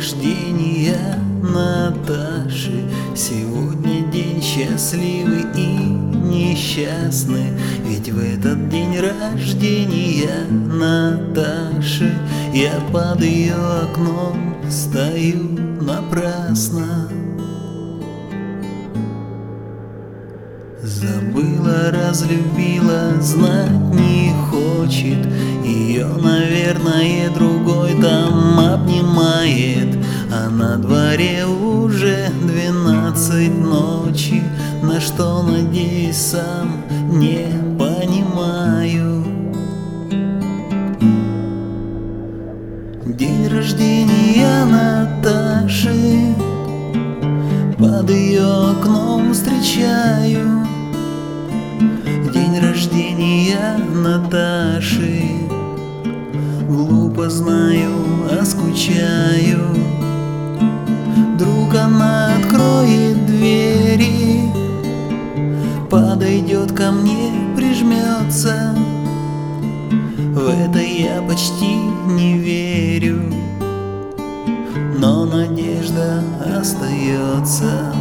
рождения Наташи. Сегодня день счастливый и несчастный, ведь в этот день рождения Наташи я под ее окном стою напрасно. Забыла, разлюбила, знать не хочет. Ее, наверное, другой там обнимает. А на дворе уже 12 ночи. На что надеюсь, сам не понимаю. День рождения Наташи под ее окном встречаю. День рождения Наташи, глупо знаю, а скучаю. Вдруг она откроет двери, подойдет ко мне, прижмется. В это я почти не верю, но надежда остается.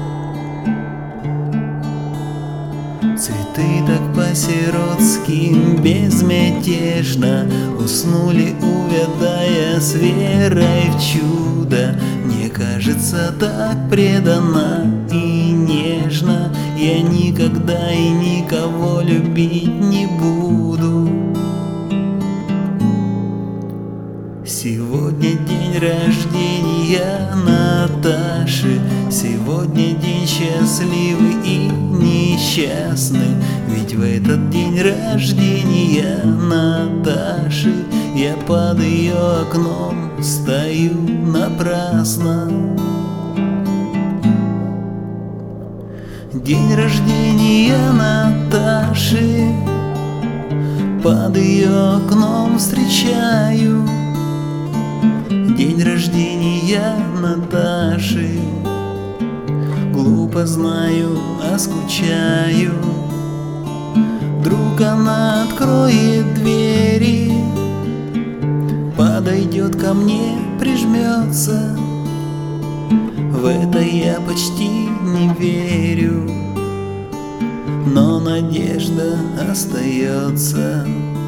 Цветы так по-сиротски безмятежно уснули, увядая с верой в чудо. Мне кажется, так преданно и нежно я никогда и никого любить не буду. Сегодня день рождения Наташи, сегодня день счастливый и несчастный, ведь в этот день рождения Наташи я под ее окном стою напрасно. День рождения Наташи под ее окном встречаю. День рождения Наташи, глупо знаю, а скучаю. Вдруг она откроет двери, подойдет ко мне, прижмется. В это я почти не верю, но надежда остается.